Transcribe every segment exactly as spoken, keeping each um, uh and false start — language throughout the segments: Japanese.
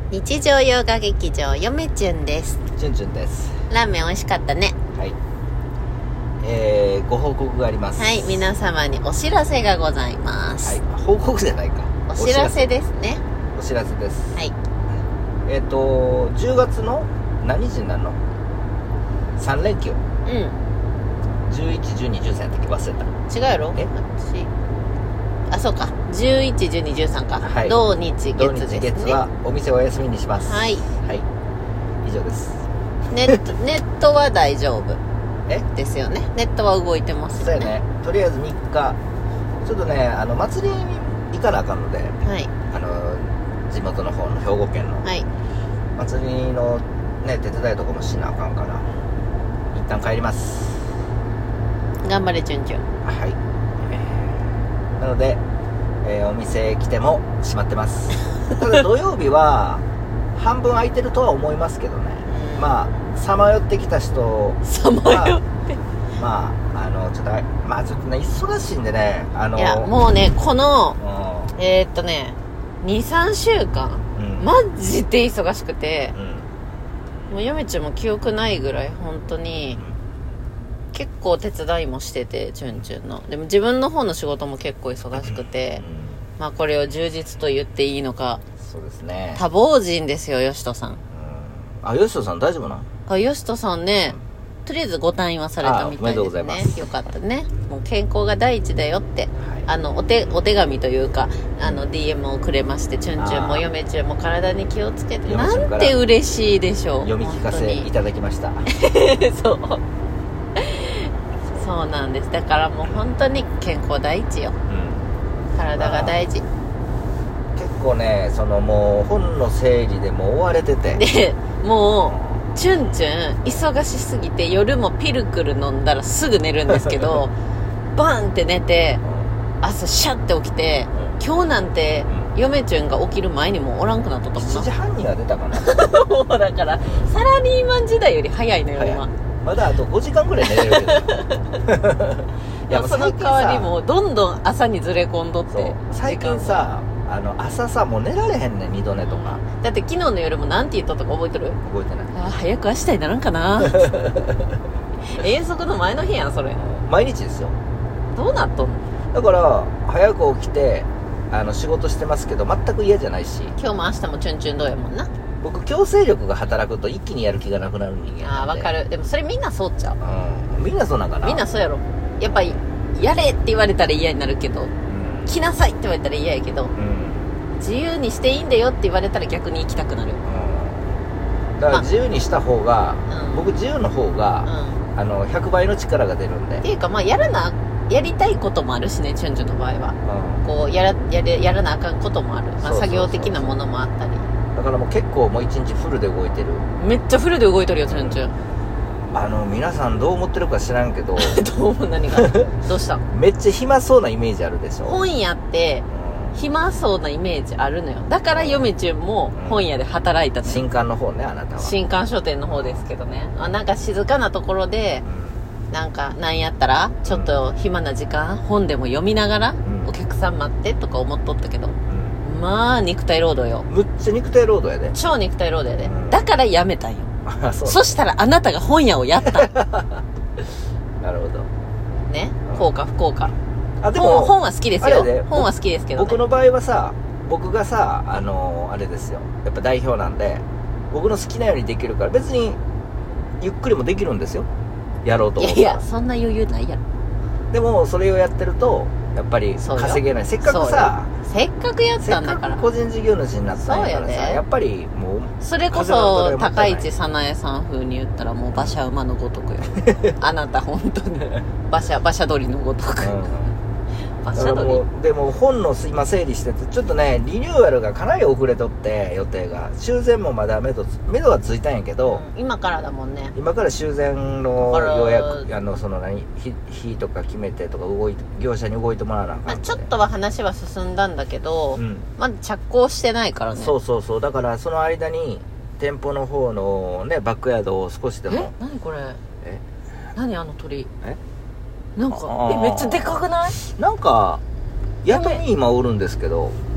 日常洋画劇場よめちゅんです。 ちゅんちゅんです。 ラーメン美味しかったね。 はい、えー、ご報告があります。 はい、皆様にお知らせがございます。 はい、報告じゃないか、 お知らせですね。 お知らせです。 はい、 えっ、ー、とじゅうがつの何日になるのさん連休。 うんじゅういち、じゅうに、じゅうさんやったっけ、忘れた。 違うやろ。え私あ、そうか、じゅういち、じゅうに、じゅうさんか、はい、土日月ですね。 土日月はお店お休みにします。 はいはい、以上です。 ネットネットは大丈夫えですよね。ネットは動いてますよね。 そうやね。とりあえずみっかちょっとね、あの祭りに行かなあかんので、はい、あの地元の方の兵庫県の、はい、祭りのね手伝いとかもしなあかんから一旦帰ります。 頑張れチュンチュン。 はい、えー、なので、えー、お店来ても閉まってます。ただ土曜日は半分空いてるとは思いますけどね。まあさまよってきた人はさまよってまああのちょっとまあちょっとね忙しいんでね、あのいやもうねこの、うん、えー、っとね にさんしゅうかん、うん、マジで忙しくて、うん、もう嫁ちゃんも記憶ないぐらい本当に、うん、結構手伝いもしてて、チュンチュンのでも自分の方の仕事も結構忙しくて、うん、まあこれを充実と言っていいのか。 そうですね、 多忙人ですよ、吉人さん。 あ、吉人さん大丈夫なの？ あ、吉人さんね、うん、とりあえずご退院はされたみたいですね。おめでとうございます。よかったね。もう健康が第一だよって、はい、あのお手お手紙というかあの ディーエム をくれまして、チュンチュンも嫁チュンも体に気をつけて、なんて嬉しいでしょう。 読み聞かせいただきました。 そうそうなんです。だからもう本当に健康第一よ、うん、体が大事。 結構ね、そのもう本の整理でもう追われてて、 でもうチュンチュン忙しすぎて夜もピルクル飲んだらすぐ寝るんですけどバンって寝て朝シャッて起きて、うん、今日なんて、うん、嫁チュンが起きる前にもうおらんくなっとったもんな。 しちじはんには出たかな。 もうだからサラリーマン時代より早いのよ今。 まだあとごじかんぐらい寝れるけどいやその代わりもうどんどん朝にずれ込んどって、 最近さあの朝さもう寝られへんねん、二度寝とか。 だって昨日の夜もなんて言ったとか覚えてる？ 覚えてない。 あ、早く明日にならんかな遠足の前の日やんそれ。 毎日ですよ。 どうなっとんの？ だから早く起きてあの仕事してますけど全く嫌じゃないし。 今日も明日もチュンチュンどうやもんな。 僕強制力が働くと一気にやる気がなくなる人間なんで。 ああ分かる。でもそれみんなそうっちゃう、 うん、みんなそうなんかな。 みんなそうやろ。やっぱりやれって言われたら嫌になるけど、うん、来なさいって言われたら嫌やけど、うん、自由にしていいんだよって言われたら逆に行きたくなる、 うん、だから自由にした方が、まあ、僕自由の方が、うん、あのひゃくばいの力が出るんで。 っていうかまあやらなやりたいこともあるしね、チュンチュンの場合は、うん、こうやらやれやらなあかんこともある、まあ、作業的なものもあったり。 だからもう結構もう一日フルで動いてる。 めっちゃフルで動いてるよチュンチュン。 あの皆さんどう思ってるか知らんけどどうも何がどうしためっちゃ暇そうなイメージあるでしょ。 本屋って、うん、暇そうなイメージあるのよ。だから嫁ちゅんも本屋で働いたの、うん、 新刊の方ね。あなたは新刊書店の方ですけどね。あ、なんか静かなところで、うん、なんかなんやったらちょっと暇な時間、うん、本でも読みながら、うん、お客さん待ってとか思っとったけど、うん、まあ肉体労働よ。 むっちゃ肉体労働やで。 超肉体労働やで、うん、だからやめたんよ。 そ, そしたらあなたが本屋をやったなるほどね。効果不効果。 あでも本, 本は好きですよ。本は好きですけど、ね、 僕の場合はさ、僕がさあのー、あれですよ、やっぱ代表なんで僕の好きなようにできるから別にゆっくりもできるんですよ、やろうと思ったら。 いやいやそんな余裕ないやろ。 でもそれをやってるとやっぱり稼げない。せっかくさせっかくやったんだから、 個人事業主になったんやからさ、やっぱりもうそれこそ高市早苗さん風に言ったらもう馬車馬のごとくよあなた本当に馬車馬車鳥のごとく、うん、馬車鳥。もでも本の今整理しててちょっとねリニューアルがかなり遅れとって、予定が修繕もまだ目処目処はついたんやけど、 うん、今からだもんね。 今から修繕の予約あのその何日とか決めてとか動い業者に動いてもらわなあかん、まあ、 ちょっとは話は進んだんだけど、うん、まだ着工してないからね。 そうそうそう。だからその間に店舗の方のねバックヤードを少しでも。 え何これ。え何あの鳥。えなんかえめっちゃでかくない？ なんか雇いに今おるんですけど、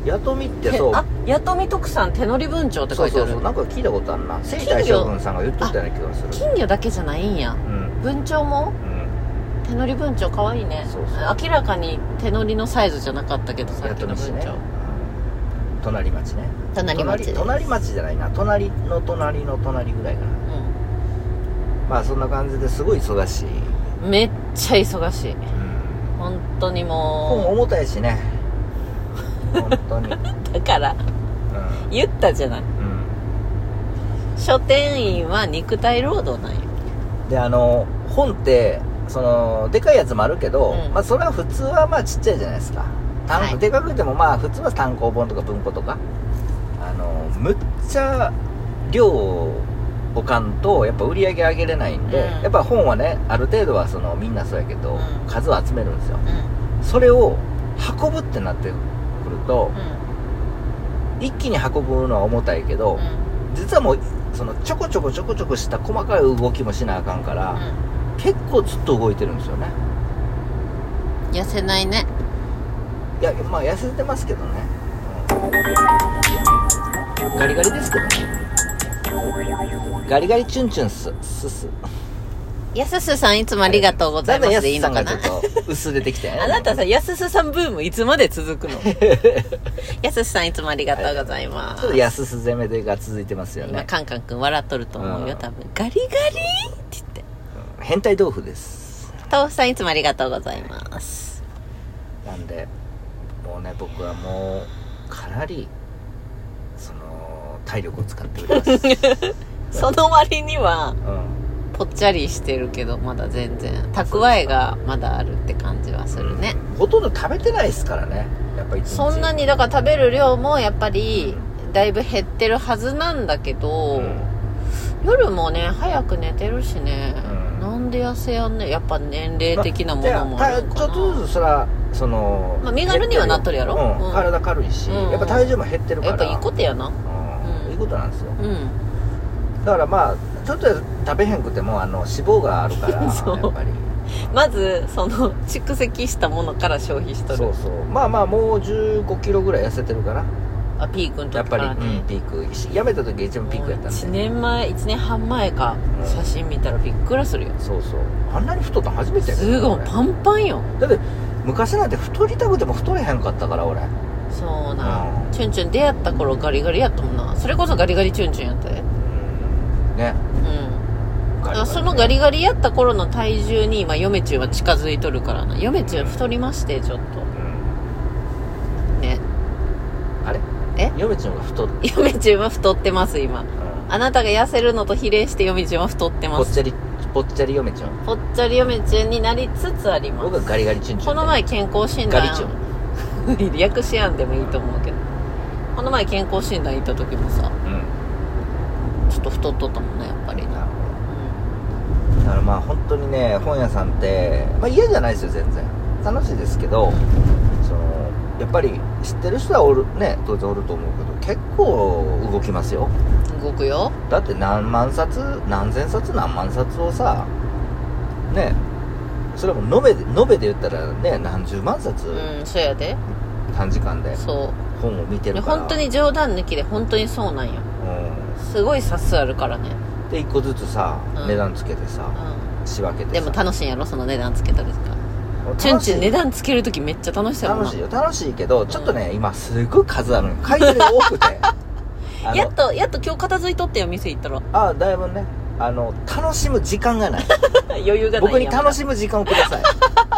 弥富ってそう、 あ、弥富特産手乗り文鳥って書いてある。 そうそうそう、なんか聞いたことあるな。征大将軍さんが言っとったような気がする。 金魚だけじゃないんや、うん、文鳥も、うん、手乗り文鳥かわいいね。そうそう、明らかに手乗りのサイズじゃなかったけど、さっきの文鳥、ね、 隣町ね。 隣町です。 隣町じゃないな、隣の隣の隣ぐらいかな、うん、まあそんな感じですごい忙しい。 めっちゃ忙しい、うん、本当にもう本重たいしね本当にだから、うん、言ったじゃない、うん、書店員は肉体労働なんよ。 で、あの本ってそのでかいやつもあるけど、うん、まあそれは普通はまあちっちゃいじゃないですか。はい、でかくてもまあ普通は単行本とか文庫とか、あのむっちゃ量を置かんとやっぱ売り上げ上げれないんで、うん、やっぱ本はねある程度はそのみんなそうやけど、うん、数を集めるんですよ、うん、それを運ぶってなってくると、うん、一気に運ぶのは重たいけど、うん、実はもうそのちょこちょこちょこちょこした細かい動きもしなあかんから、うん、結構ずっと動いてるんですよね。 痩せないね。 いや、まあ痩せてますけどね、うん、ガリガリですけどね。ガリガリチュンチュンススス。 やすすさんいつもありがとうございますでいいのかな。 やすさんがちょっと薄出てきてあなたさ、やすすさんブームいつまで続くのやすすさんいつもありがとうございます。 ちょっとやすす攻めでが続いてますよね。 今カンカンくん笑っとると思うよ、多分。ガリガリって言って、 うん、変態豆腐です。 豆腐さんいつもありがとうございます。 なんでもうね、僕はもうかなりその体力を使っておりますその割には、うん、ぽっちゃりしてるけどまだ全然蓄えがまだあるって感じはするね、 うん、ほとんど食べてないですからね、やっぱりそんなに。だから食べる量もやっぱりだいぶ減ってるはずなんだけど、うん、夜もね早く寝てるしね、うん、なんで痩せやんね。やっぱ年齢的なものもあるのかな、まあ、ちょっとずつそらその、 まあ、身軽にはなっとるやろ、 うんうん、体軽いし、うん、やっぱ体重も減ってるからやっぱいいことやな、 うん、いいことなんですよ、うん、だからまあちょっと食べへんくてもあの脂肪があるからやっぱりまずその蓄積したものから消費しとる。 そうそう、まあまあもうじゅうごキロぐらい痩せてるから。 あ、ピークの時からね。やっぱり、 うん、ピークやめた時が一番ピークやったんで。 いちねんまえいちねんはん前か、うん、写真見たらびっくりするよ。 そうそう、あんなに太ったの初めてやけど、 すごいパンパンよ。 だって昔なんて太りたくても太れへんかったから俺。 そうな、うん、チュンチュン出会った頃ガリガリやったもんな。それこそガリガリチュンチュンやったで、うん、 ね、うん、 だからそのガリガリやった頃の体重に今嫁チュンは近づいとるからな。嫁チュン太りましてちょっと、うん、ね。 あれえ嫁チュンが太っ嫁チュンは太ってます今、うん、あなたが痩せるのと比例して嫁チュンは太ってます。 ぽっちゃりぽっちゃり嫁チュンぽっちゃり嫁チュンになりつつあります。 僕はガリガリチュンチュン。 この前健康診断、 ガリチュン略しやんでもいいと思うけど、この前健康診断行った時もさ、うん、ちょっと太っとったもんねやっぱりな、 うん、だからまあ本当にね本屋さんってまあ嫌じゃないですよ全然楽しいですけど、そのやっぱり知ってる人はおるね当然おると思うけど結構動きますよ。 動くよ。 だって何万冊何千冊何万冊をさね、それも延べで延べで言ったらね何十万冊、 うん、そうやで短時間でそう本を見てるから。 本当に冗談抜きで本当にそうなんよ、うん、すごい冊数あるからね。 でいっこずつさ、うん、値段つけてさ、うん、仕分けてさ。 でも楽しいんやろその値段つけたりとか。チュンチュン値段つけるときめっちゃ楽しそうやもんな。 楽しいよ楽しいけどちょっとね、うん、今すごい数あるの買い取りが多くてやっとやっと今日片付いとってよ店行ったら。 ああだいぶねあの楽しむ時間がない余裕がないんや。 僕に楽しむ時間をください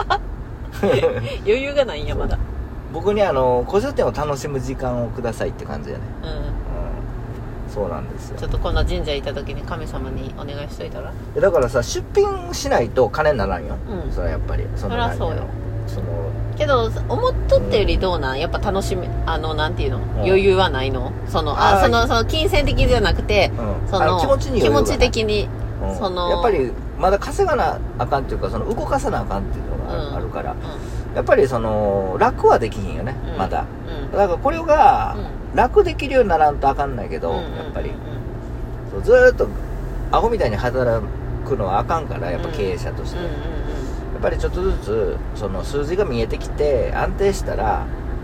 余裕がないんやまだ。 僕にあの古書店を楽しむ時間をくださいって感じやね、うん、うん、そうなんですよ。 ちょっと今度神社行った時に神様にお願いしといたら。 だからさ出品しないと金にならんよ、うん、それはやっぱりそりゃそうよ。 そのけど思っとったよりどうなん、やっぱ楽しみあのなんていうの、うん、余裕はないのそのあそのその金銭的じゃなくて、うん、その気持ちに気持ち的に、 うん、 そのやっぱりまだ稼がなあかんっていうかその動かさなあかんっていうのがあるから、うんうん、やっぱりその楽はできひんよね、うん、まだ、うん、だからこれが楽できるようにならんとあかんないけど、うん、やっぱり、そうずーっとアホみたいに働くのはあかんからやっぱ経営者として、うんうんうんうん、やっぱりちょっとずつその数字が見えてきて安定したら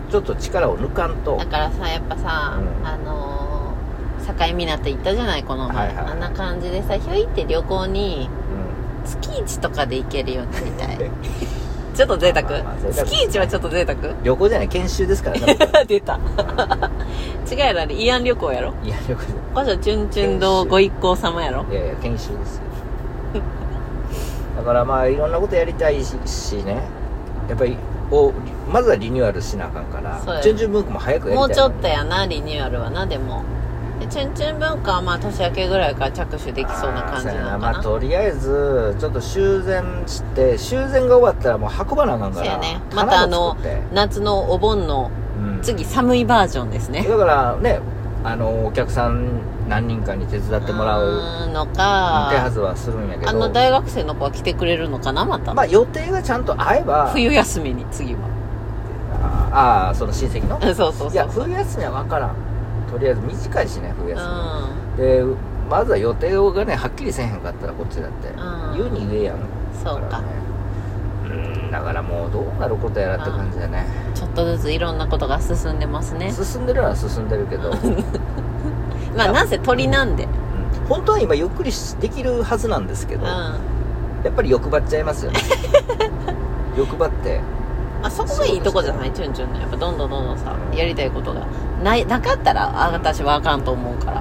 ちょっと力を抜かんと。 だからさやっぱさ、うん、あのー、境港行ったじゃないこの前、はいはいはい、あんな感じでさひょいって旅行に、うん、月一とかで行けるようになりたいちょっと贅沢、まあまあまあ、月一はちょっと贅沢。 旅行じゃない研修ですからね出た違うやろ、慰安旅行やろ。 慰安旅行こじょチュンチュン堂ご一行様やろ。 いやいや研修ですよだからまあいろんなことやりたいしね、やっぱりおまずはリニューアルしなあかんから、チュンチュン文化も早くやりたい、ね、 もうちょっとやなリニューアルはな。でもでチュンチュン文化はまあ年明けぐらいから着手できそうな感じなのかな。 まあとりあえずちょっと修繕して修繕が終わったらもう運ばなあかんから。 そうやね、またあの夏のお盆の次、うん、寒いバージョンですね。 だからねあのお客さん何人かに手伝ってもらうのか手はずはするんやけど、 あの大学生の子は来てくれるのかなまた。 まあ予定がちゃんと合えば冬休みに次はああその親戚のそうそうそうそう。 いや冬休みは分からん、とりあえず短いしね冬休み、うん、でまずは予定がねはっきりせえへんかったらこっちだって、うん、言うに言えやん。 そうか、ね、 うんだからもうどうなることやらって感じだね。 ちょっとずついろんなことが進んでますね。 進んでるのは進んでるけどまあなんせ鳥なんで、うんうん、本当は今ゆっくりできるはずなんですけど、うん、やっぱり欲張っちゃいますよね欲張ってあそこがいいとこじゃないチュンチュンのやっぱどんどんどんどんさ、うん、やりたいことがないなかったらあ私はあかんと思うから、うん、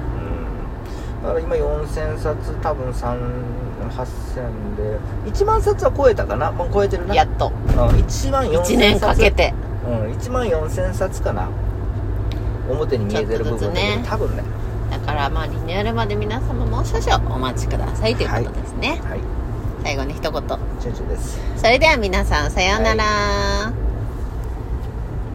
だから今よんせんさつ多分さんはっせんでいちまんさつは超えたかな。もう超えてるなやっと、 うん、いちまんよんせんさついちねんかけて、 うん、いちまんよんせんさつかな表に見えてる部分で、ね、多分ね。 だからまあリニューアルまで皆様もう少々お待ちくださいということですね。はい、はい、最後に一言。 チュンチュンです。 それでは皆さんさようなら、はい。